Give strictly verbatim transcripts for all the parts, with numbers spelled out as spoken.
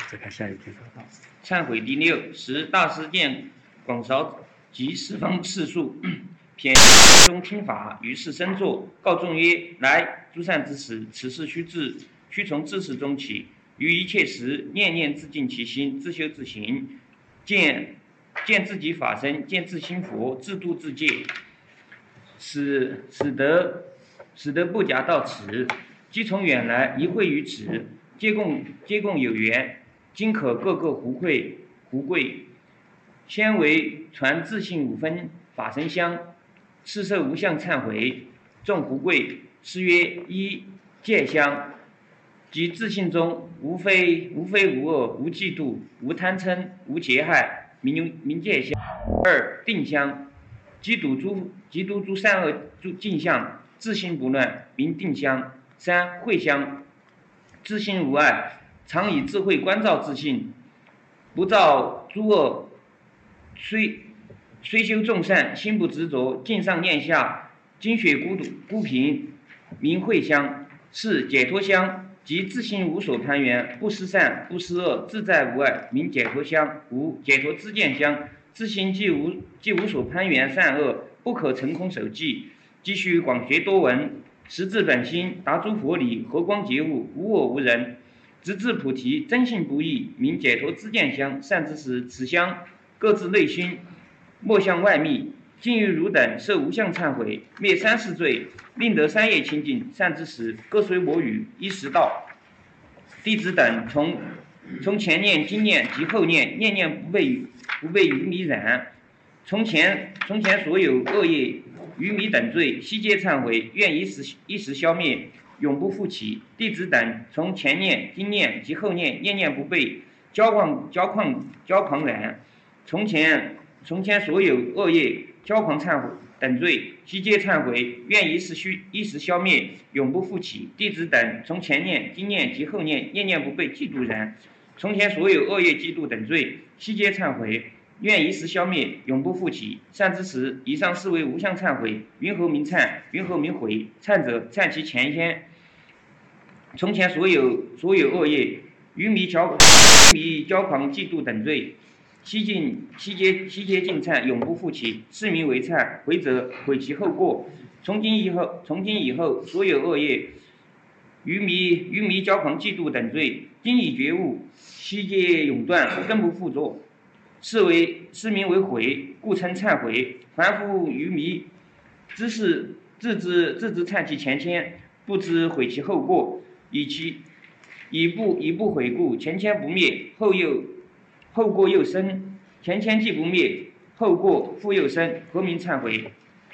再看下一篇。 忏悔第六，十大师见广韶及十方次数，偏中听法，于是生作，告众曰：来，诸善之时，此事须自须从自始中起，于一切时，念念自净其心，自修自行，见见自己法身，见自心佛，自度自戒，使使得使得不假到此，即从远来一会于此，皆共皆共有缘，今可各个胡贵胡贵，先为传自性五分法身香，是设无相忏悔，众胡贵，是曰一戒香，即自性中无非无非无恶，无嫉妒，无贪嗔，无结害，名名戒香。二定香，即睹诸即读诸善恶诸镜相，自心不乱，名定香。三慧香，自心无碍，常以智慧关照自性，不造诸恶，虽虽修众善，心不执着，尽上念下，精血孤独孤贫，名慧香。是解脱香，即自心无所攀缘，不思善不思恶，自在无碍，名解脱香。五解脱知见香，自心既无既无所攀缘善恶，不可成空守寂，即须广学多闻，实自本心，达诸佛理，和光觉悟，无我无人，直至菩提，真性不异，名解脱知见香。善知识，此香各自内心，莫向外密。今于汝等设无相忏悔，灭三世罪，令得三业清净。善知识，各随我语，一时到。弟子等从从前念、今念及后念，念念不被不被愚迷染。从前从前所有恶业、愚迷等罪，悉皆忏悔，愿一时一时消灭，永不复起。弟子等从前念、今念及后念，念念不被骄狂骄狂骄狂染。从前从前所有恶业、骄狂忏悔等罪，悉皆忏悔，愿一时虚一时消灭，永不复起。弟子等从前念、今念及后念，念念不被嫉妒染。从前所有恶业、嫉妒等罪，悉皆忏悔，愿一时消灭，永不复起。善知识，以上是为无相忏悔。云何名忏？云何名悔？忏者，忏其前先。从前所有所有恶业、愚迷骄愚迷骄狂、嫉妒等罪，悉尽悉皆悉皆尽忏，永不复起，是名为忏。悔者，悔其后过。从今以后，从今以后，所有恶业、愚迷愚迷骄狂、嫉妒等罪，今已觉悟，悉皆永断，更不复作。是为是名为悔，故称忏悔。凡夫愚迷知是自知自知忏其前愆，不知悔其后过，以其以不以不悔故，前愆不灭，后又后过又生。前愆既不灭，后过复又生，何名忏悔？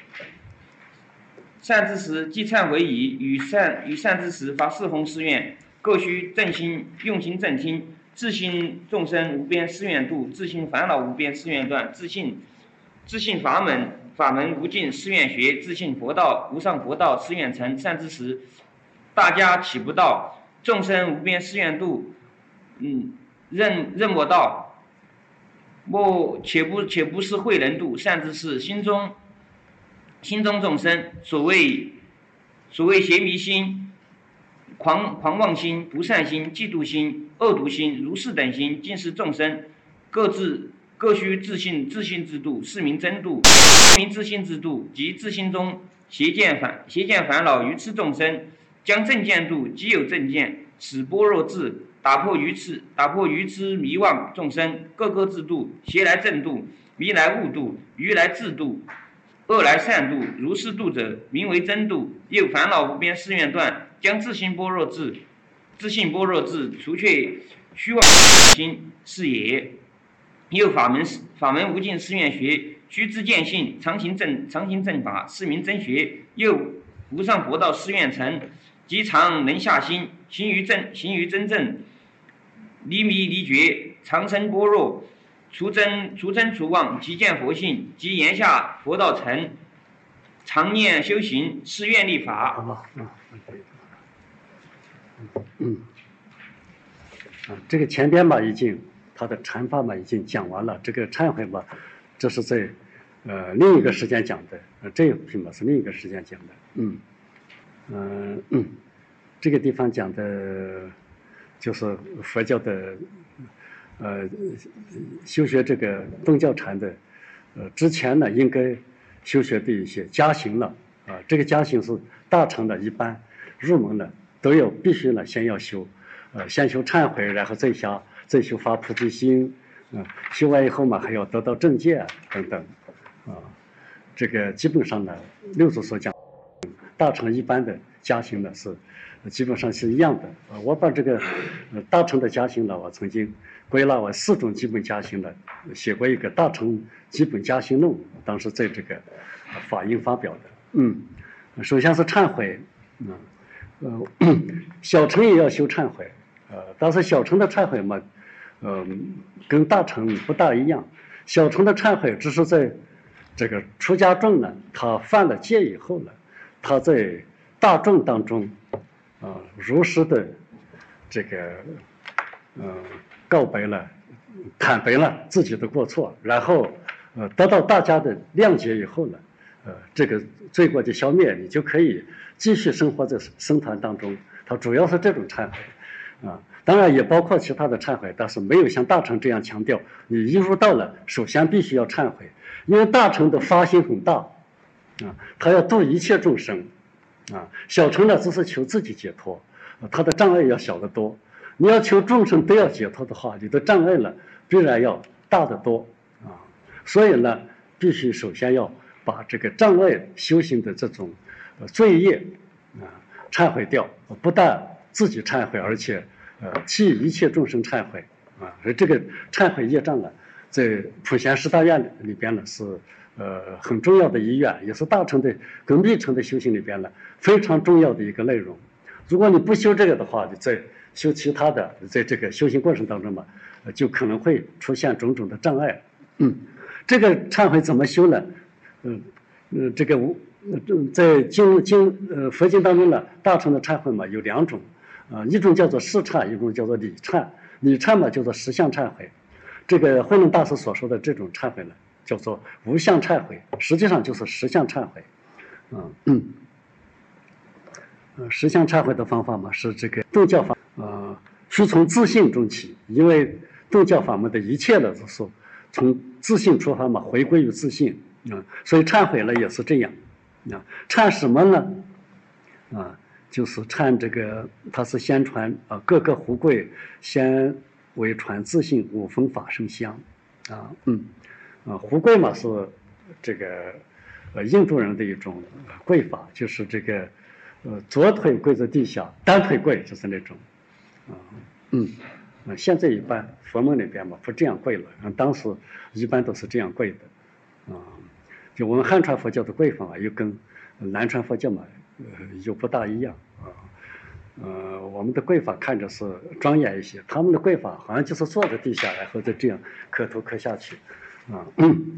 善知识，既忏悔已，与善与善知识发四弘誓愿，各须正心用心正听。自信众生无边誓愿度，自信烦恼无边誓愿断，自信自信法门法门无尽誓愿学，自信佛道无上佛道誓愿成。善知识，大家岂不道？众生无边誓愿度，嗯，任任莫道。莫且不且不是慧能度。善知识，心中心中众生，所谓所谓邪迷心、狂狂妄心、不善心、嫉妒心、恶毒心、如是等心，尽是众生各自各须自信自信之度，是名真度。名自信之度，即自心中邪见烦邪见烦恼愚痴众生，将正见度即有正见，使般若智打破愚痴打破愚痴迷妄众生，各个自度，邪来正度，迷来悟度，愚来自度，恶来善度。如是度者，名为真度。又烦恼无边誓愿断，将自心般若智自信般若智除却虚妄心，是也。又法门法门无尽誓愿学，须知见性，常行正常行正法，是名真学。又无上佛道誓愿成，即常能下心，行于正行于真正，离迷离觉，常生般若，除真除真除妄，即见佛性，即言下佛道成。常念修行，是愿力法。 嗯，啊，这个前边嘛已经他的禅法嘛已经讲完了，这个忏悔嘛，这是在呃另一个时间讲的，呃这一篇嘛是另一个时间讲的，嗯嗯嗯，这个地方讲的就是佛教的呃修学这个东教禅的，呃之前呢，应该修学的一些加行了啊。这个加行是大乘的一般入门的都要必须呢，先要修，呃先修忏悔，然后再下再修发菩提心，嗯、呃，修完以后嘛，还要得到正戒等等，啊，这个基本上呢，六祖所讲大乘一般的加行呢是基本上是一样的。呃，我把这个呃大乘的加行呢，我曾经归纳为四种基本加行的，写过一个大乘基本加行论，当时在这个法印发表的。嗯，首先是忏悔，嗯，呃，小乘也要修忏悔，呃，但是小乘的忏悔嘛，呃，跟大乘不大一样。小乘的忏悔只是在这个出家众呢，他犯了戒以后呢，他在大众当中，啊、呃，如实的这个，呃，告白了、坦白了自己的过错，然后，呃，得到大家的谅解以后呢，呃，这个罪过就消灭，你就可以继续生活在僧团当中。它主要是这种忏悔，啊，当然也包括其他的忏悔，但是没有像大乘这样强调，你一入道了，首先必须要忏悔，因为大乘的发心很大，啊，他要度一切众生，啊，小乘呢只是求自己解脱，啊，他的障碍要小得多。你要求众生都要解脱的话，你的障碍呢必然要大得多，啊，所以呢，必须首先要把这个障碍修行的这种呃罪业啊忏悔掉，不但自己忏悔，而且呃替一切众生忏悔啊。而这个忏悔业障呢，在普贤十大愿里边呢是呃很重要的一愿，也是大乘的跟密乘的修行里边呢非常重要的一个内容。如果你不修这个的话，你在修其他的，在这个修行过程当中嘛，就可能会出现种种的障碍。嗯，这个忏悔怎么修呢？嗯，呃，这个在经经呃佛经当中呢，大乘的忏悔嘛有两种，啊、呃，一种叫做事忏，一种叫做理忏。理忏嘛叫做实相忏悔，这个慧能大师所说的这种忏悔呢，叫做无相忏悔，实际上就是实相忏悔。嗯嗯。呃，实相忏悔的方法嘛，是这个道教法，呃，是从自信中起，因为道教法门的一切的都是从自信出发嘛，回归于自信啊、呃，所以忏悔了也是这样啊。忏什么呢？啊、呃，就是忏这个，它是先传啊，各个胡贵先为传自信五分法生香啊，嗯啊，胡贵嘛是这个呃印度人的一种跪法，就是这个。呃，左腿跪在地下，单腿跪就是那种，啊，嗯，啊，现在一般佛门里边嘛不这样跪了，啊，当时一般都是这样跪的，啊，就我们汉传佛教的跪法啊，又跟南传佛教嘛，呃，又不大一样啊，呃，我们的跪法看着是庄严一些，他们的跪法好像就是坐在地下，然后再这样磕头磕下去，啊。嗯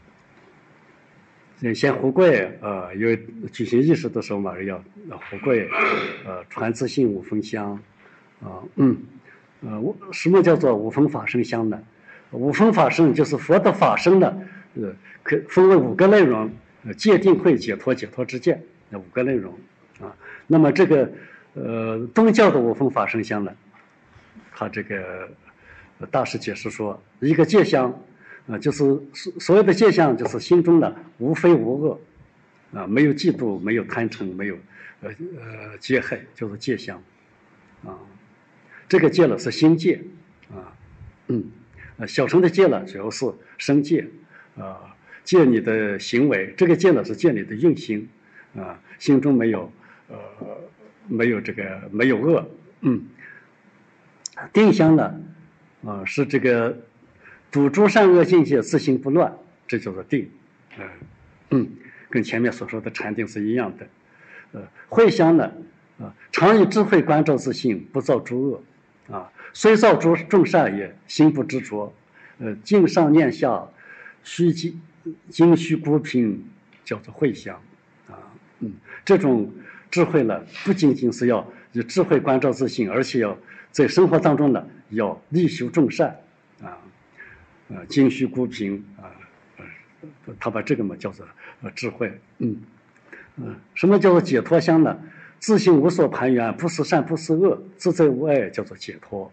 先胡跪，呃，因为举行仪式的时候嘛，要胡跪，呃，传自信五分香，啊、呃，嗯，呃，什么叫做五分法生香呢？五分法生就是佛的法生呢，呃，可分为五个内容，呃，戒定慧解脱解脱之戒，那五个内容啊。那么这个呃东教的五分法生香呢，他这个大师解释说，一个戒香。啊，就是所所有的戒相，就是心中呢无非无恶，啊，没有嫉妒，没有贪嗔，没有呃呃戒害，就是戒相，啊，这个戒了是心戒，啊，嗯，呃小乘的戒了主要是身戒，啊，戒你的行为，这个戒呢是戒你的用心，啊，心中没有呃没有这个没有恶，嗯，定相呢，啊是这个。主诸善恶境界，自心不乱，这叫做定，呃，嗯，跟前面所说的禅定是一样的。呃，慧香呢，啊、呃，常以智慧关照自性，不造诸恶，啊，虽造诸众善也，心不执着，呃，境上念下，虚精精虚孤贫，叫做慧香，啊，嗯，这种智慧呢，不仅仅是要以智慧关照自性，而且要在生活当中呢，要力修众善，啊。呃，精虚孤贫啊，呃，他把这个嘛叫做呃智慧，嗯，嗯、呃，什么叫做解脱香呢？自性无所攀缘，不是善不是恶，自在无碍，叫做解脱。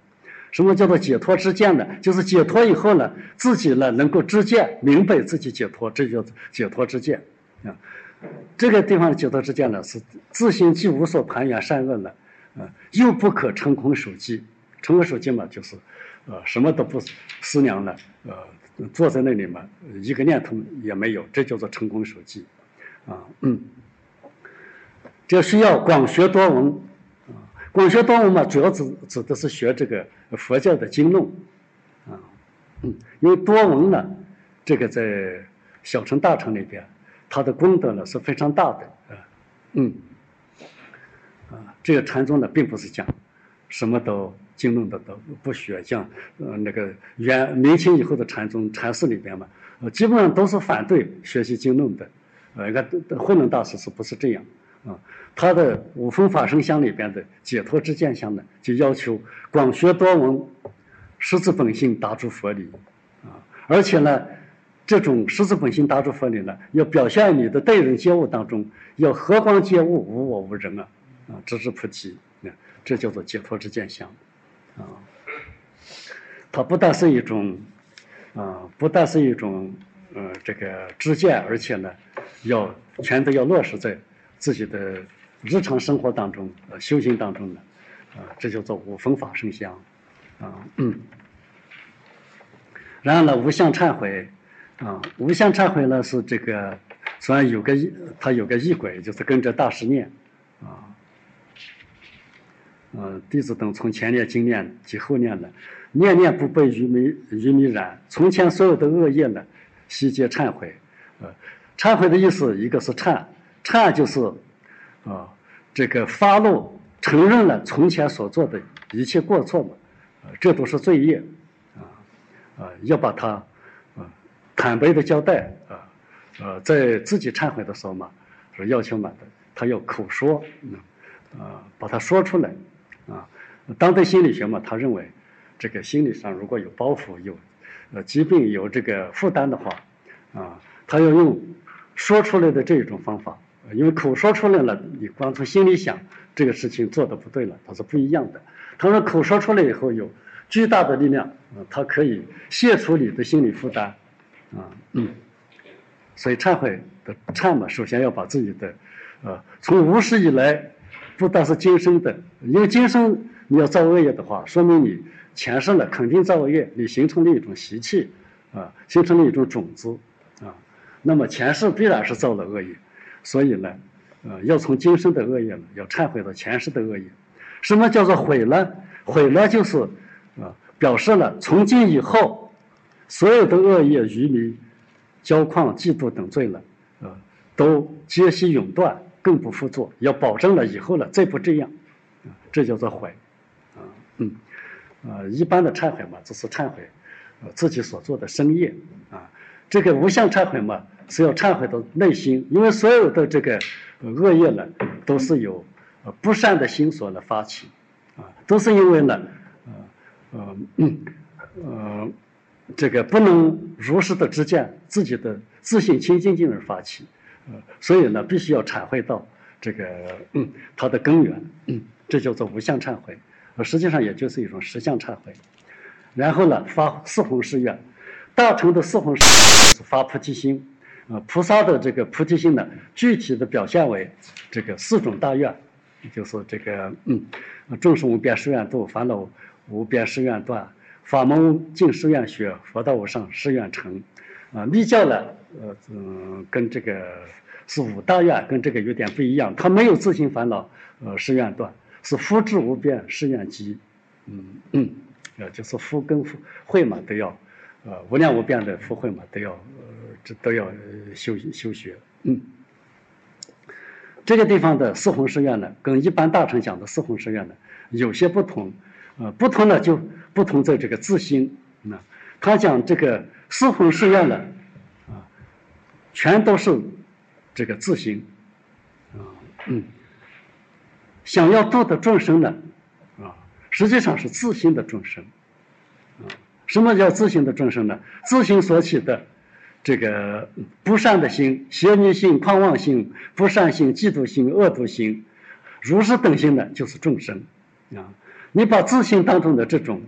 什么叫做解脱知见呢？就是解脱以后呢，自己呢能够知见，明白自己解脱，这叫解脱知见啊。这个地方的解脱知见呢，是自心既无所盘缘善恶呢，啊，又不可成空守寂。成空守寂嘛，就是呃什么都不思量了，呃坐在那里嘛，一个念头也没有，这叫做成空守寂啊。嗯，这需要广学多闻。广学多闻嘛，主要指指的是学这个佛教的经论，啊，嗯，因为多闻呢，这个在小乘大乘里边，它的功德呢是非常大的，啊，嗯，啊，这个禅宗呢并不是讲什么都经论的都不学，像呃那个元明清以后的禅宗禅师里边嘛，呃，基本上都是反对学习经论的，呃，你看慧能大师是不是这样？啊，他的五分法身相里边的解脱之见相呢，就要求广学多闻，识自本性，达诸佛理，啊，而且呢，这种识自本性达诸佛理呢，要表现你的待人接物当中，要和光接物，无我无人啊，啊，直至菩提，啊，这叫做解脱之见相，啊，它不但是一种，啊，不但是一种，呃，这个知见，而且呢，要全都要落实在自己的日常生活当中，呃，修行当中的，啊，这叫做五分法身相，啊，嗯。然后呢，无相忏悔，啊，无相忏悔呢是这个，虽然有个它有个仪轨，就是跟着大师念，啊，呃，弟子等从前念、经念及后念的，念念不被愚迷愚迷染，从前所有的恶业呢，悉皆忏悔，呃，忏悔的意思，一个是忏。忏就是，啊，这个发露承认了从前所做的一切过错嘛，啊，这都是罪业，啊，啊，要把它，啊，坦白的交代，啊，呃，在自己忏悔的时候嘛，是要求嘛的，他要口说，啊，把它说出来，啊，当代心理学嘛，他认为，这个心理上如果有包袱、有，呃，疾病、有这个负担的话，啊，他要用说出来的这种方法。因为口说出来了，你光从心里想这个事情做的不对了，它是不一样的。他说口说出来以后有巨大的力量，啊，它可以卸除你的心理负担，啊，嗯，所以忏悔的忏嘛，首先要把自己的，呃，从无始以来，不但是今生的，因为今生你要造恶业的话，说明你前世呢肯定造恶业，你形成了一种习气，啊，形成了一种种子，啊，那么前世必然是造了恶业。所以呢，呃，要从今生的恶业呢，要忏悔到前世的恶业。什么叫做悔呢？悔呢，就是，啊、呃，表示了从今以后，所有的恶业、愚迷、骄旷、嫉妒等罪了，呃，都皆悉永断，更不复做。要保证了以后了，再不这样，啊、这叫做悔，啊，嗯，啊、呃，一般的忏悔嘛，只是忏悔，呃，自己所做的生业，啊，这个无相忏悔嘛。是要忏悔到内心，因为所有的这个恶业呢，都是由不善的心所呢发起，啊，都是因为呢，呃呃嗯呃，这个不能如实的知见自己的自信清净境而发起，呃，所以呢，必须要忏悔到这个嗯它的根源，嗯，这叫做无相忏悔，呃，实际上也就是一种实相忏悔。然后呢，发四弘誓愿，大乘的四弘誓愿是发菩提心。啊，菩萨的这个菩提心呢，具体的表现为这个四种大愿，就是这个嗯，众生无边誓愿度，烦恼无边誓愿断，法门尽誓愿学，佛道无上誓愿成。啊，密教呢，呃嗯，跟这个是五大愿，跟这个有点不一样，它没有自性烦恼，呃，誓愿断，是福智无边誓愿集。嗯嗯，呃，就是福跟慧嘛都要。呃，无量无边的福慧嘛，都要呃，这都要修修学。嗯，这个地方的四弘誓愿呢，跟一般大乘讲的四弘誓愿呢有些不同。呃，不同呢就不同在这个自心。那、嗯、他讲这个四弘誓愿呢，啊，全都是这个自心。啊，嗯，想要度的众生呢，啊，实际上是自心的众生。啊。什么叫自性的众生呢？自性所起的这个不善的心、邪迷心、狂妄心、不善心、嫉妒心、恶毒心、如是等心呢，就是众生啊。你把自性当中的这种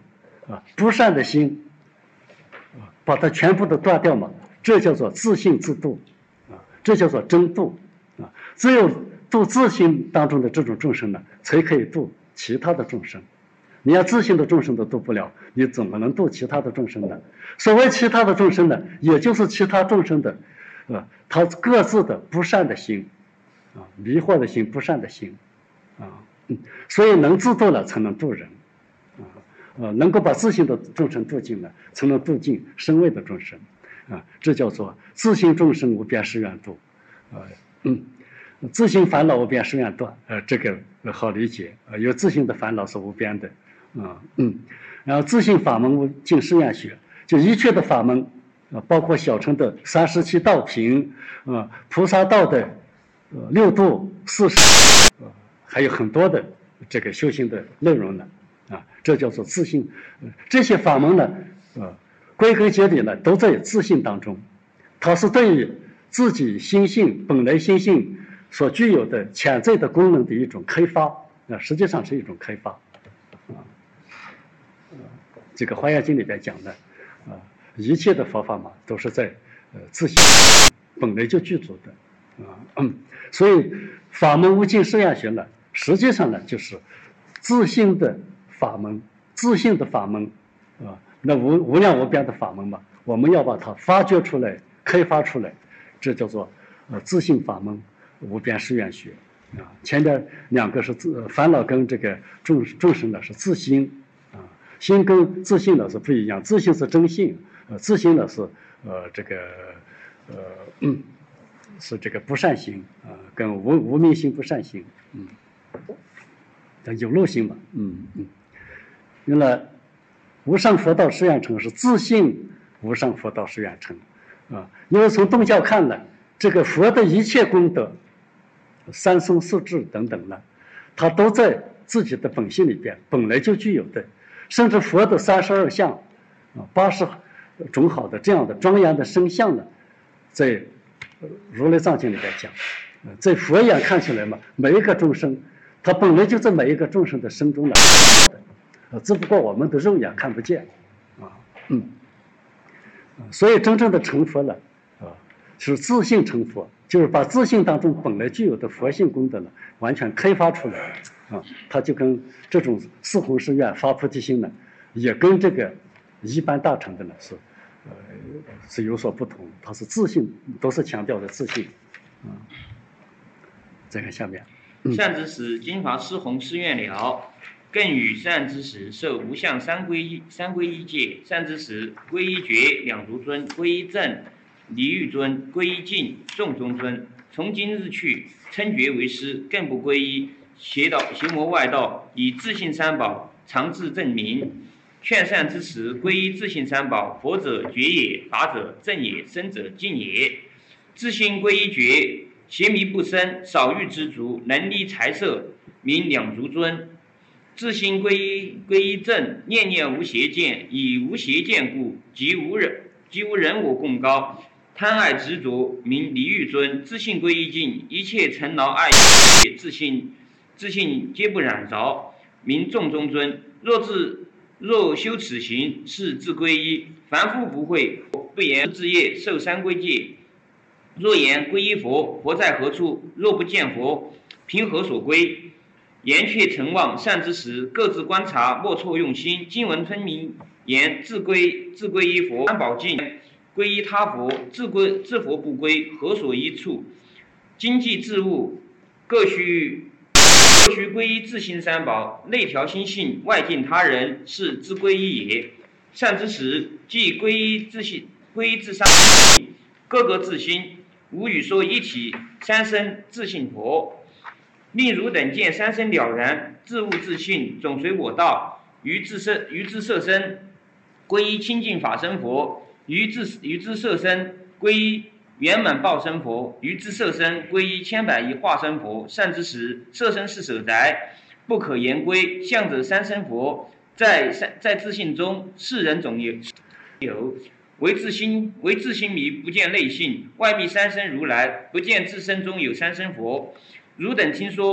啊，不善的心，啊，把它全部都断掉嘛，这叫做自性自度，啊，这叫做真度，啊，只有度自性当中的这种众生呢，才可以度其他的众生。你要自性的众生都度不了，你怎么能度其他的众生呢？所谓其他的众生呢，也就是其他众生的，呃，他各自的不善的心，啊，迷惑的心，不善的心，啊，嗯，所以能自度了，才能度人，啊，呃，能够把自性的众生度尽了，才能度尽身位的众生，啊，这叫做自性众生无边誓愿度，呃，嗯。自性烦恼无边誓愿断，呃，这个好理解，呃，有自性的烦恼是无边的，啊，嗯，然后自性法门无尽誓愿学，就一切的法门，啊，包括小乘的三十七道品，啊，菩萨道的，呃，六度四十，呃，还有很多的这个修行的内容呢，啊，这叫做自性，呃，这些法门呢，呃，归根结底呢，都在自性当中，它是对于自己心性本来心性所具有的潜在的功能的一种开发，啊，实际上是一种开发，啊，这个《华严经》里边讲的，啊，一切的佛法嘛，都是在呃自性本来就具足的，啊，嗯，所以法门无尽誓愿学呢，实际上呢就是自性的法门，自性的法门，啊，那无无量无边的法门嘛，我们要把它发掘出来、开发出来，这叫做呃自性法门。无边誓愿学，啊，前边两个是自烦恼跟这个众众生呢是自心，啊，心跟自性呢是不一样，自性是真性，呃，自性呢是呃这个呃嗯是这个不善心啊，跟无无明心不善心，嗯，叫有漏心嘛，嗯嗯，原来无上佛道誓愿成是自性无上佛道誓愿成，啊，因为从宗教看呢，这个佛的一切功德。三僧四智等等呢，它都在自己的本性里边本来就具有的，甚至佛的三十二相，啊，八十种好的这样的庄严的身相呢，在如来藏经里边讲，在佛眼看起来嘛，每一个众生，他本来就在每一个众生的身中呢，呃，只不过我们的肉眼看不见，啊，嗯，所以真正的成佛了，啊，是自性成佛。就是把自性当中本来具有的佛性功德呢，完全开发出来，啊，它就跟这种四弘誓愿发菩提心呢，也跟这个一般大乘的呢是，呃，是有所不同。它是自性，都是强调的自性，啊。再看下面， 嗯、善知识，今发四弘誓愿了，更与善知识受无相三皈依三皈依戒。善知识，皈依觉两足尊，皈依正。离欲尊，皈依净，众中尊。从今日去，称觉为师，更不皈依邪道、邪魔外道，以自性三宝常自证明。劝善之时，皈依自性三宝，佛者觉也，法者正也，生者净也。自性皈依觉，邪迷不生，少欲知足，能离财色，名两足尊。自性皈依皈依正，念念无邪见，以无邪见故，即无人即无人我共高。贪爱执着名离欲尊，自性归依净，一切尘劳爱欲，自性自性皆不染着，名众中尊。若自若修此行，是自归依。凡夫不会，不言自业，受三归戒。若言归依佛，佛在何处？若不见佛，凭何所归？言却诚望善知识，各自观察，莫错用心。经文分明言自归自归依佛，三宝净。皈依他佛，自归自佛不归，何所依处？经济自悟，各须各须皈依自性三宝，内调心性，外敬他人，是自归依也。善知识，即皈依自性，皈依自三宝，各个自心，无语说一体，三身自性佛。令汝等见三身了然，自悟自性，总随我道。于自色于自色身，皈依清净法身佛。于自于自色身皈依圆满报身佛，于自色身皈依千百亿化身佛。善知识，色身是舍宅，不可言归。向者三身佛，在在自性中，世人总有有唯自心唯自心迷，不见内性，外密三身如来，不见自身中有三身佛。汝等听说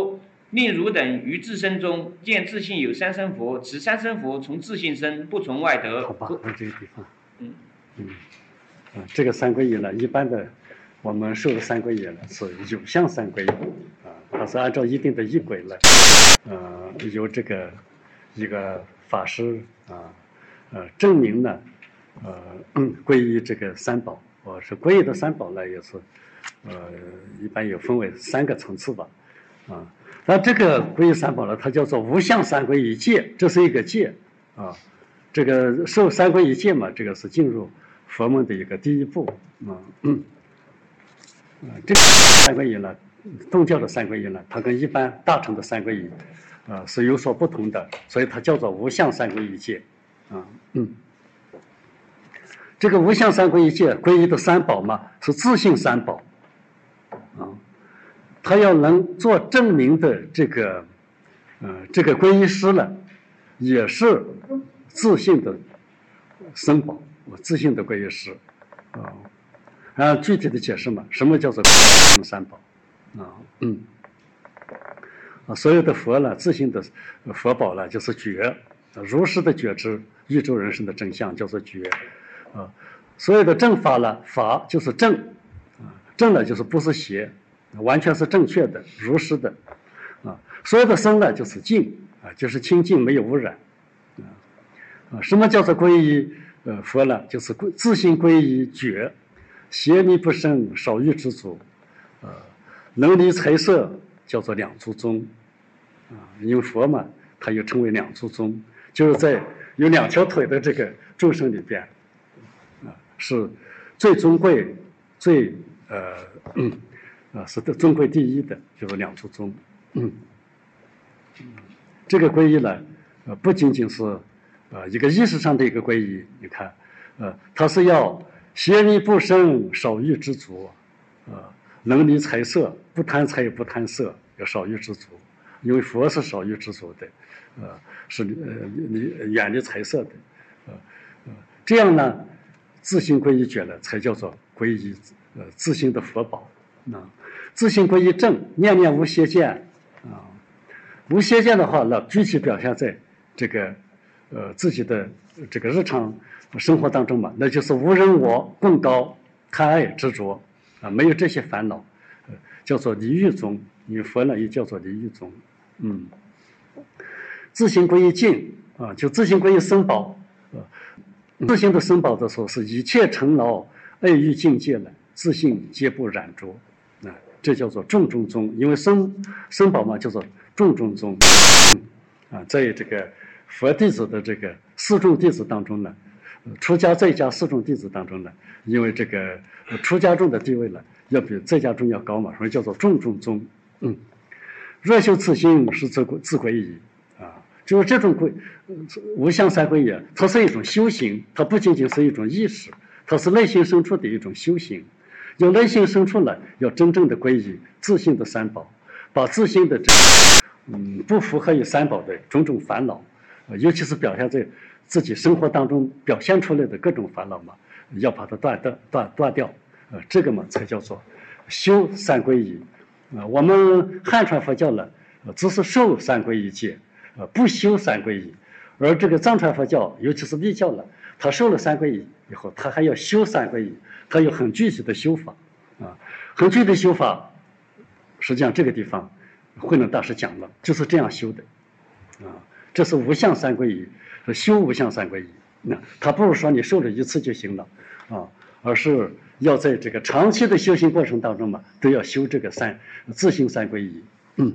令汝等于自身中见自性有三身佛，此三身佛从自性生，不从外得。 好吧，在这个地方， 嗯嗯，啊，这个三皈依呢，一般的我们受的三皈依呢是有相三皈依啊，它是按照一定的仪轨来，呃，由这个一个法师啊，呃，证明呢，呃，嗯皈依这个三宝。我是皈依的三宝呢，也是，呃，一般有分为三个层次吧，啊，那这个皈依三宝呢，它叫做无相三皈依戒，这是一个戒啊，这个受三皈依戒嘛，这个是进入佛门的一个第一步啊，嗯，啊，这个三皈依呢，宗教的三皈依呢，它跟一般大乘的三皈依，啊，是有所不同的，所以它叫做无相三皈依戒，啊，嗯。这个无相三皈依戒皈依的三宝嘛，是自性三宝，啊，他要能做证明的这个，呃，这个皈依师呢，也是自性的僧宝，自性的皈依师，啊，然后具体的解释嘛，什么叫做自性三宝，啊，嗯，啊，所有的佛呢，自性的佛宝呢，就是觉，如实的觉知宇宙人生的真相，叫做觉。啊，所有的正法呢，法就是正，啊，正呢就是不是邪，完全是正确的、如实的，啊，所有的僧呢就是净，啊，就是清净没有污染，啊，啊，什么叫做皈依？呃，佛呢就是自性皈依觉，邪迷不生，少欲知足，呃，能离财色叫做两足宗，啊，因为佛嘛，他又称为两足宗，就是在有两条腿的这个众生里边。是最尊贵、最呃嗯啊是尊贵第一的，就是两足宗。嗯，这个皈依呢，呃不仅仅是呃一个意识上的一个皈依，你看，呃它是要邪迷不生，少欲知足，呃能离财色，不贪财也不贪色，要少欲知足，因为佛是少欲知足的，呃是呃离远离财色的，呃呃这样呢。自性皈依觉了，才叫做皈依，呃，自性的佛宝啊。自性皈依正，念念无邪见啊。无邪见的话，那具体表现在这个，呃，自己的这个日常生活当中嘛，那就是无人我、共高、贪爱、执着啊，没有这些烦恼，呃，叫做离欲宗。因为佛呢，也叫做离欲宗。嗯，自性皈依净啊，就自性皈依僧宝啊。自性的僧宝的时候，是一切尘劳爱欲境界了，自性皆不染着，啊，这叫做众中宗。因为僧僧宝嘛，叫做众中宗，啊，在这个佛弟子的这个四众弟子当中呢，出家在家四众弟子当中呢，因为这个出家众的地位呢，要比在家众要高嘛，所以叫做众中宗。嗯，若修此心，是自自皈依。就是这种皈无相三皈依，它是一种修行，它不仅仅是一种意识，它是内心深处的一种修行。有内心深处呢，要真正的皈依自性的三宝，把自性的这嗯不符合于三宝的种种烦恼，尤其是表现在自己生活当中表现出来的各种烦恼嘛，要把它断断断断掉，呃，这个嘛才叫做修三皈依。啊、呃，我们汉传佛教呢，呃，只是受三皈依戒。呃，不修三皈依，而这个藏传佛教，尤其是密教了，他受了三皈依以后，他还要修三皈依，他有很具体的修法，啊，很具体的修法，实际上这个地方，慧能大师讲了，就是这样修的，啊，这是无相三皈依，是修无相三皈依，那他不是说你受了一次就行了，啊，而是要在这个长期的修行过程当中嘛，都要修这个三自性三皈依，嗯。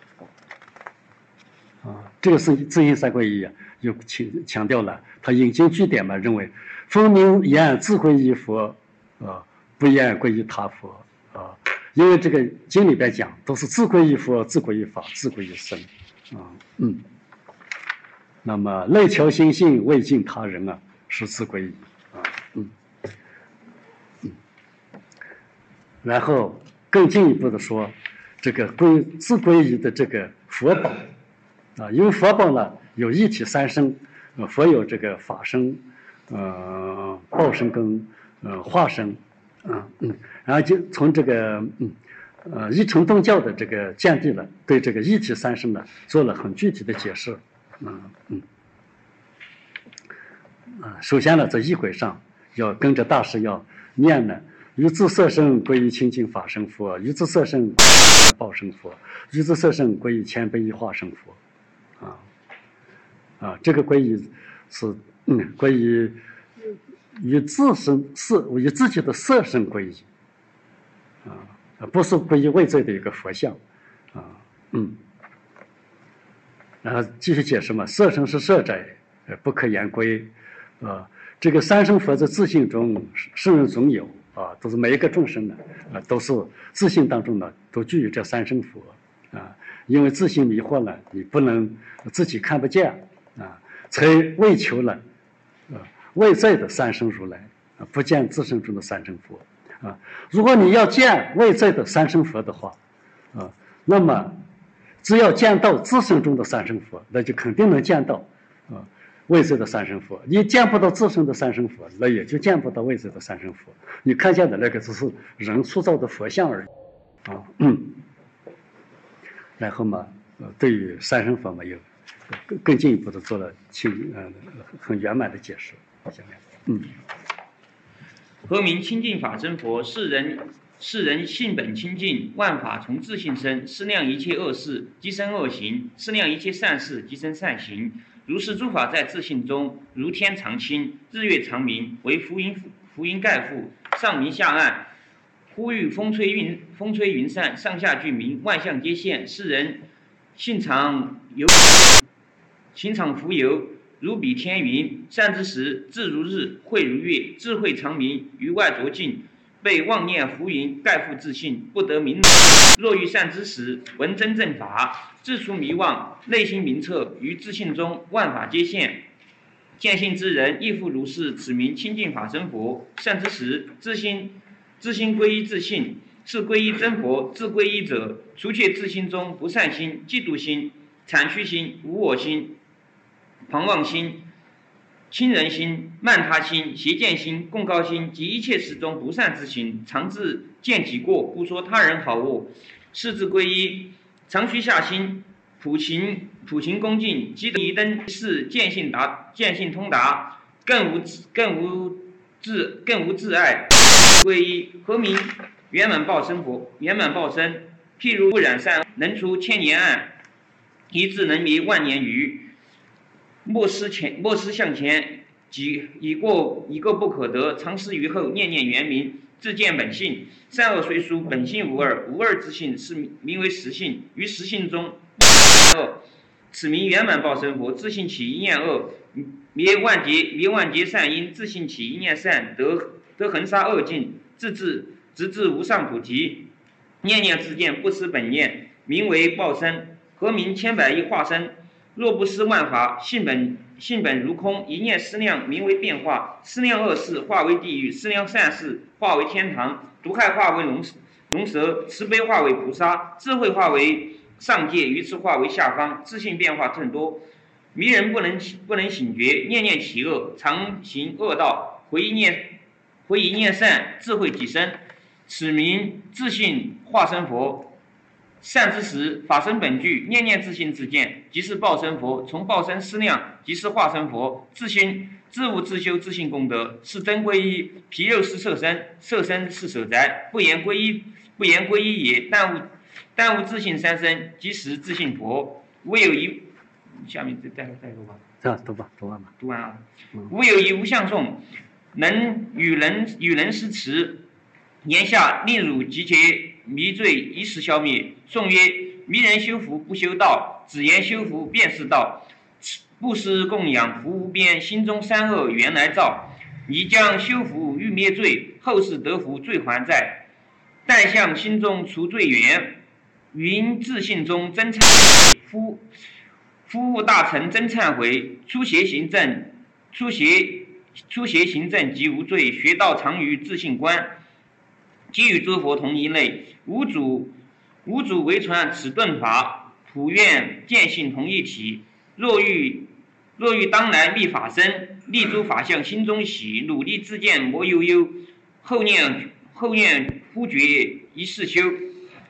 啊，这个是自性三皈依啊，又强强调了，他引经据典嘛，认为分明言自皈依佛，啊，不言皈依他佛啊，因为这个经里边讲都是自皈依佛、自皈依法、自皈依僧，啊，嗯，那么内调心性，未敬他人啊，是自皈依啊，嗯，嗯，然后更进一步的说，这个皈自皈依的这个佛宝。啊，因为佛宝呢有一体三身，呃，佛有这个法身，呃，报身跟呃化身，啊，嗯，然后就从这个嗯呃一乘洞教的这个见地了，对这个一体三生呢做了很具体的解释。嗯嗯。啊，首先呢，在仪轨上要跟着大师要念呢，于自色身归于清净法身佛，于自色身归于报身佛，于自色身归于谦卑一化身佛。啊啊，这个归于是嗯归于与自身色与自己的色身归于啊，不是归于外在的一个佛像啊。嗯。然后继续解释嘛，色身是色宅，呃，不可言归。啊，这个三生佛在自性中，圣人总有啊，都是每一个众生呢，啊，都是自性当中呢，都具有这三生佛啊。因为自性迷惑了，你不能自己看不见啊，才为求了啊外在的三生如来啊，不见自身中的三生佛啊。如果你要见外在的三生佛的话啊，那么只要见到自身中的三生佛，那就肯定能见到啊。外在的三生佛，你见不到自身的三生佛，那也就见不到外在的三生佛。你看见的那个只是人塑造的佛像而已啊。嗯。然后嘛，呃，对于三生佛嘛，有更更进一步的做了清呃很圆满的解释。下面，嗯。 何名清净法身佛？是人是人性本清净，万法从自性生，思量一切恶事，即生恶行；思量一切善事，即生善行。如是诸法在自性中，如天常清，日月常明，为浮云浮云盖覆，上明下暗，呼吁风吹云风吹云散，上下俱明，万象皆现。世人性常游，心常浮游，如比天云。善之时，智如日，慧如月，智慧常明，于外着净，被妄念浮云盖覆自性，不得明。若遇善之时，闻真正法，自除迷妄，内心明彻，于自性中万法皆现。见性之人亦复如是，此名清净法身佛。善之时，自心自心归依自性，是归依真佛。自归依者，除却自心中不善心、嫉妒心、谄曲心、无我心、狂妄心、亲人心、慢他心、邪见心、共高心及一切时中不善之行，常自见己过，不说他人好恶，是自归依。常须下心，普勤普勤恭敬，积德一灯是见性达见性通达，更无更无自更无自爱。归依何名圆满报身佛？圆满报身，譬如不染善，能除千年暗，一字能迷万年愚。莫思前莫思向前，己已过已过不可得，常思于后，念念圆明，自见本性。善恶虽殊，本性无二，无二之性是名为实性。于实性中恶，此名圆满报身佛。自性起一念恶，灭万劫灭万劫善因；自性起一念善，得得恒沙恶尽，自至直至无上菩提。念念自见，不失本念，名为报身。何名千百亿化身？若不思万法，性本性本如空，一念思量，名为变化。思量恶事，化为地狱；思量善事，化为天堂。毒害化为龙龙蛇，慈悲化为菩萨，智慧化为上界，愚痴化为下方。自性变化更多，迷人不能不能醒觉，念念起恶，常行恶道。回一念回一念善，智慧己身，此名自性化身佛。善之时，法身本具，念念自性自见，即是报身佛。从报身思量，即是化身佛。自心自悟自修，自性功德，是真归依。皮肉是色身，色身是舍宅，不言归依，不言归依也。但悟但悟自性三身，即实自性佛。无有一，下面再再再读吧。 啊，读吧，读完吧。 读完啊。无有一无相颂，能与人与人施持。言下令汝集结迷罪，一时消灭。颂曰：迷人修福不修道，只言修福便是道。布施供养福无边，心中三恶原来造。你将修福欲灭罪，后世得福罪还在。但向心中除罪缘，云自信中真忏悔。夫夫护大乘真忏悔，出邪行正，出邪出邪行正即无罪。学道常于自性观，即与诸佛同一类。无主无主为传此顿法，普愿见性同一体。若欲若欲当来立法身，立诸法相心中喜，努力自见魔悠悠。后念后念忽觉一世修，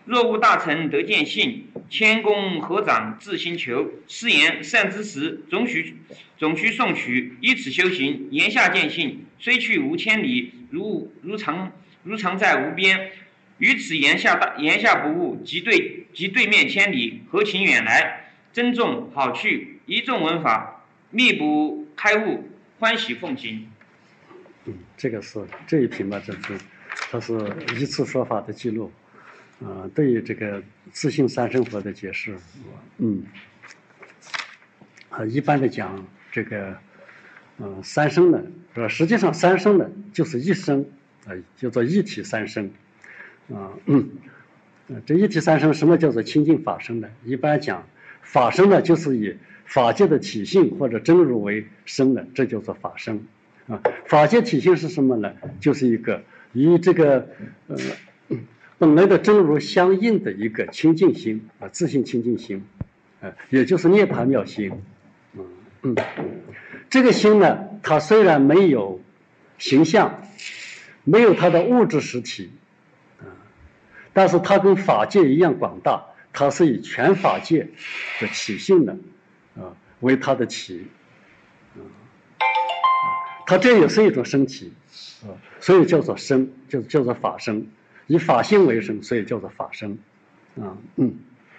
若无大成得见性，谦恭合掌自心求。是言善知识，总须总须诵取，依此修行，言下见性，虽去无千里，如如常如常在无边。于此言下大言下不悟，即对即对面千里，何情远来？珍重好趣，一众闻法，密不开悟，欢喜奉行。 嗯，这个是这一品嘛，这是它是一次说法的记录，啊、呃，对于这个自性三生佛的解释，嗯，啊，一般的讲这个，嗯、呃，三生呢，是吧？实际上三生呢就是一生，啊、呃，叫做一体三生。啊，嗯，这一体三生什么叫做清净法生呢？一般讲，法生呢就是以法界的体性或者真如为生的，这叫做法生。啊，法界体性是什么呢？就是一个与这个呃本来的真如相应的一个清净心啊，自性清净心，啊，也就是涅槃妙心。嗯嗯，这个心呢，它虽然没有形象，没有它的物质实体。但是它跟法界一样广大，它是以全法界的体性的，啊，为它的体，啊，它这也是一种身体，啊，所以叫做生，就叫做法生，以法性为生，所以叫做法生，啊，嗯，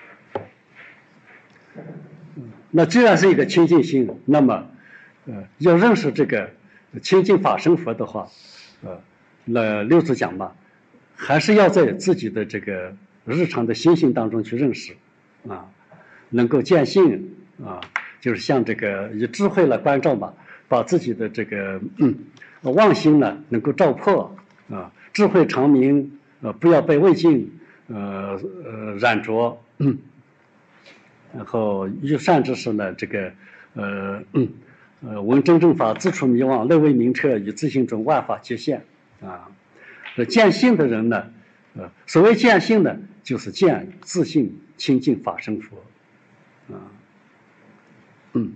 那既然是一个清净心，那么，呃，要认识这个清净法生佛的话，呃，那六祖讲嘛。还是要在自己的这个日常的心性当中去认识，啊，能够见性啊，就是像这个以智慧来关照嘛，把自己的这个嗯妄心呢能够照破啊，智慧长明，呃，不要被未尽呃呃染着，嗯，然后遇善知识呢，这个呃嗯呃闻真正法，自处迷惘，内为明彻，以自性中万法皆现啊。见性的人呢，呃，所谓见性呢，就是见自性清净法身佛，啊，嗯，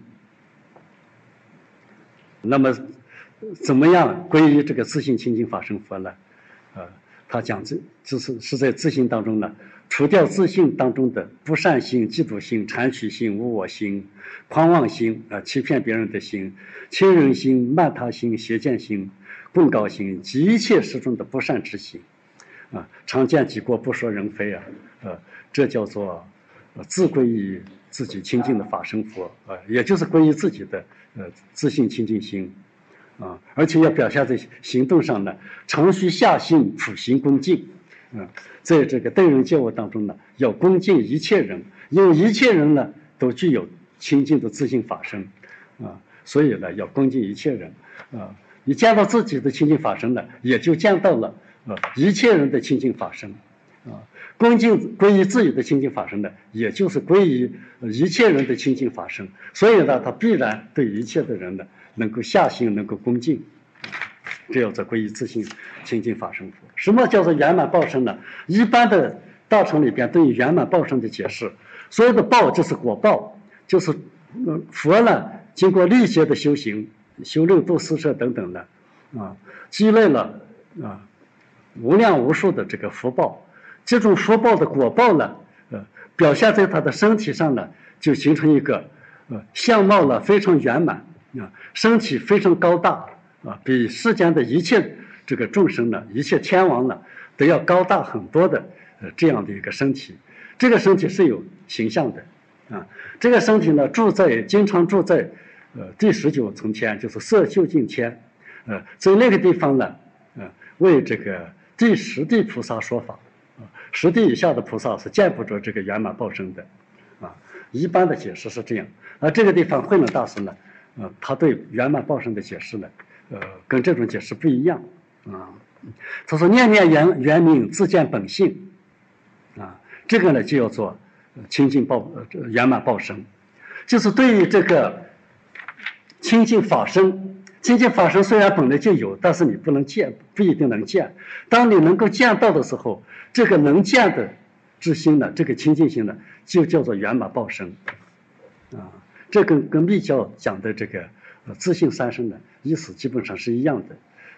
那么怎么样归于这个自性清净法身佛呢？呃，他讲这就是是在自性当中呢，除掉自性当中的不善心、嫉妒心、谄取心、无我心、狂妄心啊、呃，欺骗别人的心、亲人心、慢他心、邪见心。共高心及一切事中的不善之心，啊，常见己过不说人非啊，呃，这叫做呃自归于自己清净的法身佛啊，也就是归于自己的呃自性清净心啊，而且要表现在行动上呢，常须下心普行恭敬，啊，在这个对人接物当中呢，要恭敬一切人，因为一切人呢都具有清净的自性法身啊，所以呢要恭敬一切人啊。你见到自己的清净法身呢，也就见到了呃一切人的清净法身，啊，恭敬归于自己的清净法身呢，也就是归于一切人的清净法身，所以呢，他必然对一切的人呢能够下心，能够恭敬，这叫做归于自性清净法身佛。什么叫做圆满报身呢？一般的大乘里边对于圆满报身的解释，所有的报就是果报，就是呃佛呢经过历劫的修行。修六度四摄等等的，啊，积累了啊无量无数的这个福报，这种福报的果报呢，呃，表现在他的身体上呢，就形成一个呃相貌呢非常圆满啊，身体非常高大啊，比世间的一切这个众生呢，一切天王呢都要高大很多的呃这样的一个身体，这个身体是有形象的啊，这个身体呢住在经常住在。呃，第十九层天就是色究竟天，呃，在那个地方呢，呃，为这个第十地菩萨说法，啊，十地以下的菩萨是见不着这个圆满报身的，啊，一般的解释是这样。而这个地方慧能大师呢，呃，他对圆满报身的解释呢，呃，跟这种解释不一样，啊，他说念念圆圆明自见本性，啊，这个呢就要做清净报呃圆满报身，就是对于这个。清净法身，清净法身虽然本来就有，但是你不能见，不一定能见。当你能够见到的时候，这个能见的之心呢，这个清净心呢，就叫做圆满报身。啊，这跟跟密教讲的这个呃自性三身的意思基本上是一样的。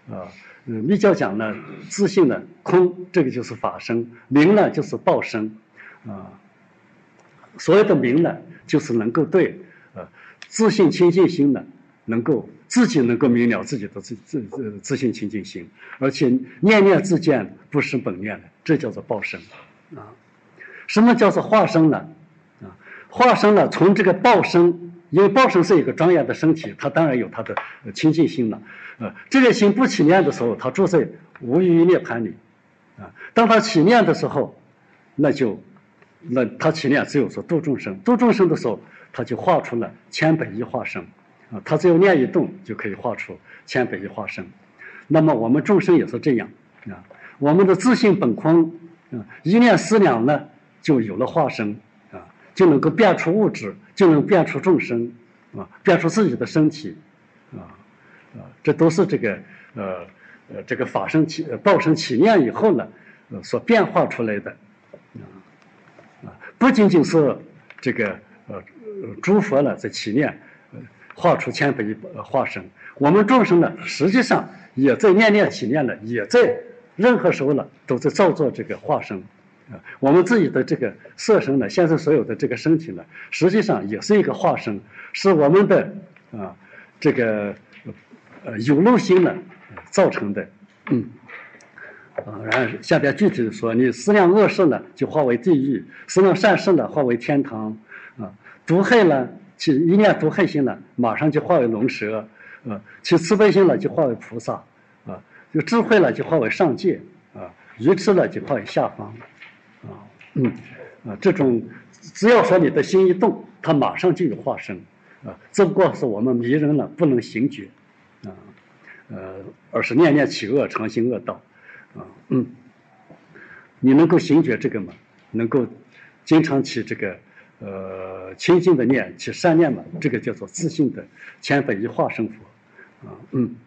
啊，呃，密教讲呢，自性呢空，这个就是法身，明呢就是报身，啊，所谓的明呢，就是能够对呃自性清净心呢，能够自己能够明了自己的自自自自性清净心，而且念念自见不失本念的，这叫做报身啊。什么叫做化身呢？啊，化身呢，从这个报身，因为报身是一个庄严的身体，它当然有它的清净心了。呃，这个心不起念的时候，它住在无余涅盘里，啊，当它起念的时候，那就，那它起念只有说度众生，度众生的时候，它就画出了千百亿化身，啊，它只有念一动就可以画出千百亿化身。那么我们众生也是这样，啊，我们的自性本空，啊，一念思量呢，就有了化身，啊，就能够变出物质，就能变出众生，啊，变出自己的身体，啊。啊，这都是这个呃呃这个法身起报身起念以后呢，呃所变化出来的，啊啊，不仅仅是这个呃诸佛呢在起念，呃画出千百亿化身，我们众生呢实际上也在念念起念呢，也在任何时候呢都在造作这个化身，啊，我们自己的这个色身呢，现在所有的这个身体呢，实际上也是一个化身，是我们的啊这个。呃，有漏心呢造成的，嗯，啊，然后下边具体的说，你思量恶事呢，就化为地狱；思量善事呢，化为天堂，啊，毒害呢，其一念毒害心呢，马上就化为龙蛇，啊，其慈悲心呢，就化为菩萨，啊，就智慧呢，就化为上界，啊，愚痴呢，就化为下方，啊，嗯，啊，这种只要说你的心一动，它马上就有化身，啊，只不过是我们迷人了，不能行觉。啊，呃，而是念念起恶，常行恶道，啊，嗯，你能够行觉这个吗？能够经常起这个呃清净的念，起善念嘛？这个叫做自性的千百亿化身佛，啊，嗯，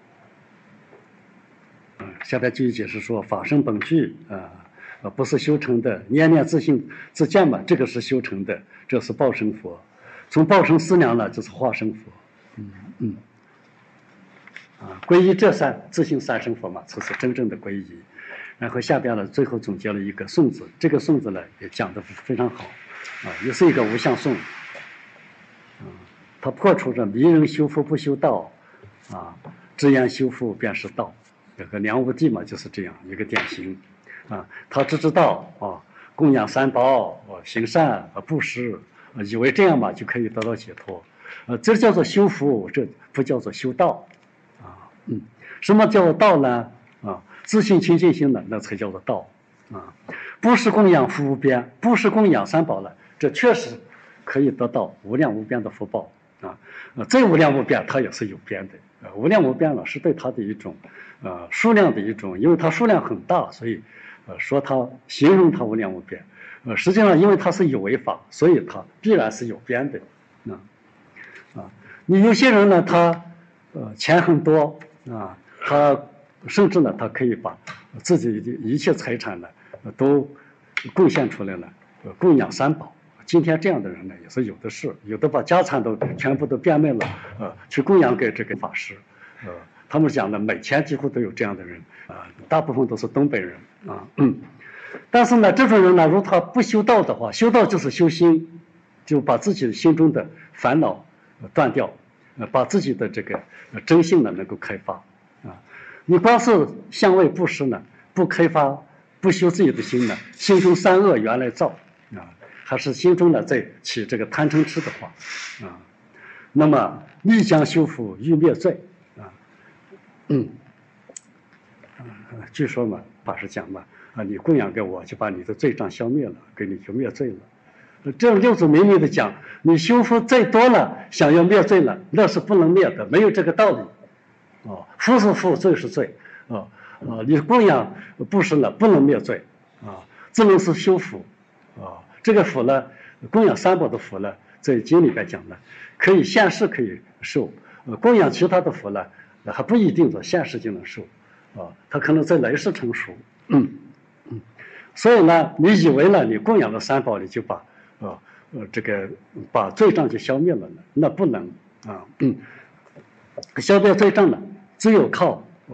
啊，下边继续解释说，法身本具啊，啊，不是修成的，念念自性自见嘛，这个是修成的，这是报身佛，从报身思量呢，就是化身佛，嗯嗯。啊，皈依这三自性三身佛嘛，这是真正的皈依。然后下边呢，最后总结了一个颂字，这个颂字呢也讲得非常好，啊，也是一个无相颂，啊，它破除着迷人修福不修道，啊，只言修福便是道。这个梁武帝嘛就是这样一个典型，啊，他只知道啊供养三宝，啊行善啊布施，啊以为这样嘛就可以得到解脱，呃，这叫做修福，这不叫做修道。嗯，什么叫做道呢？啊，自性清净心呢，那才叫做道啊。不是供养福无边，不是供养三宝了，这确实可以得到无量无边的福报啊。呃，再无量无边，它也是有边的。呃，无量无边了，是对它的一种呃数量的一种，因为它数量很大，所以呃说它形容它无量无边。呃，实际上因为它是有为法，所以它必然是有边的啊啊。你有些人呢，他呃钱很多。啊，他甚至呢，他可以把自己的一切财产呢，都贡献出来了，供养三宝。今天这样的人呢，也是有的是，有的把家产都全部都变卖了，呃，去供养给这个法师。呃，他们讲的每天几乎都有这样的人，啊、呃，大部分都是东北人啊，嗯。但是呢，这种人呢，如果他不修道的话，修道就是修心，就把自己心中的烦恼断掉。呃，把自己的这个真性呢能够开发啊，你光是向外布施呢，不开发不修自己的心呢，心中三恶原来造啊，还是心中呢在起这个贪嗔痴的话啊，那么逆将修福欲灭罪啊，嗯，啊，据说嘛，法师讲嘛啊，你供养给我，就把你的罪障消灭了，给你就灭罪了。这六祖明明的讲，你修福再多了，想要灭罪了，那是不能灭的，没有这个道理。哦，福是福，罪是罪。啊啊，你供养布施了，不能灭罪。啊，只能是修福。啊，这个福呢，供养三宝的福呢，在经里边讲呢，可以现世可以受，呃，供养其他的福呢，还不一定说现世就能受。啊，它可能在来世成熟。嗯嗯，所以呢，你以为呢，你供养了三宝，你就把啊，呃，这个把罪障就消灭了呢？那不能啊，嗯，消灭罪障呢，只有靠啊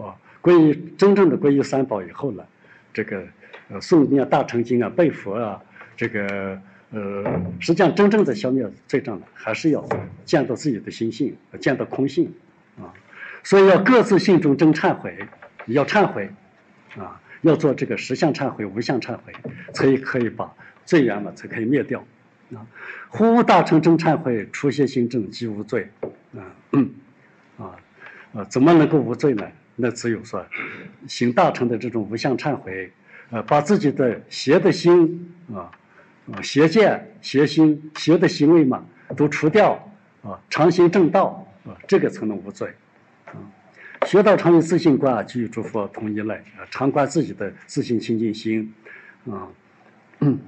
皈依真正的皈依三宝以后呢，这个呃诵念大乘经啊、背佛啊，这个呃实际上真正的消灭罪障呢，还是要见到自己的心性，见到空性啊。所以要各自心中真忏悔，要忏悔啊，要做这个实相忏悔、无相忏悔，才可以把罪缘嘛，才可以灭掉啊。呼大乘真忏悔，除邪行正即无罪啊。嗯啊啊，怎么能够无罪呢？那只有说行大乘的这种无相忏悔，呃，把自己的邪的心啊、啊邪见、邪心、邪的行为嘛都除掉啊，常行正道啊，这个才能无罪。啊，学道常以自性观，即与诸佛同一类啊，常观自己的自性清净心啊。嗯，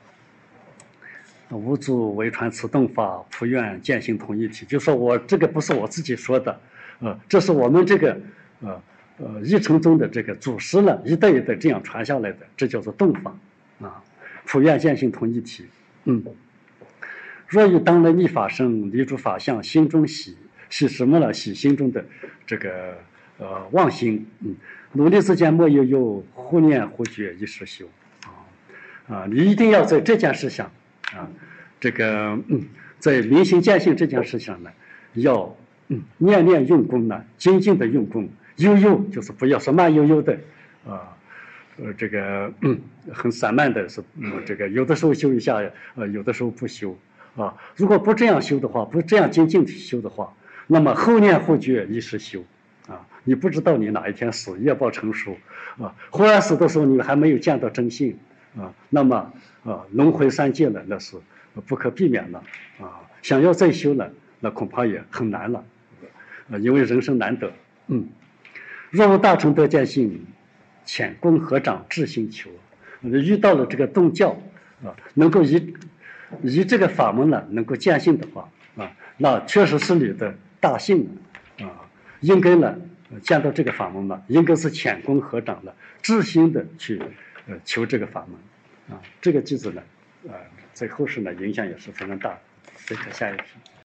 无主为传此动法，普愿见性同一体。就说我这个不是我自己说的，呃，这是我们这个呃呃一乘宗的这个祖师呢一代一代这样传下来的，这叫做动法啊。普愿见性同一体。嗯，若欲当来密法生，离诸法相，心中喜，喜什么呢？喜心中的这个呃妄心。嗯，努力之间莫悠悠，忽念忽觉一时休。啊啊，你一定要在这件事上。啊，这个嗯，在明心见性这件事上呢，要嗯念念用功呢，精进的用功，悠悠就是不要说慢悠悠的，啊，呃，这个嗯很散漫的是，嗯，这个有的时候修一下，呃，有的时候不修，啊，如果不这样修的话，不这样精进修的话，那么后念后觉一时休，啊，你不知道你哪一天死，业报成熟，啊，忽然死的时候你还没有见到真性。啊，那么啊，轮回三界了，那是不可避免了啊。想要再修了，那恐怕也很难了，啊，因为人生难得。嗯，若无大乘得见性，浅功合掌至心求。遇到了这个洞教啊，能够以以这个法门呢，能够见性的话啊，那确实是你的大幸啊，应该呢见到这个法门呢，应该是浅功合掌了，至心的去。呃，求这个法门，啊，这个句子呢，呃，在后世呢影响也是非常大的。这个下一题。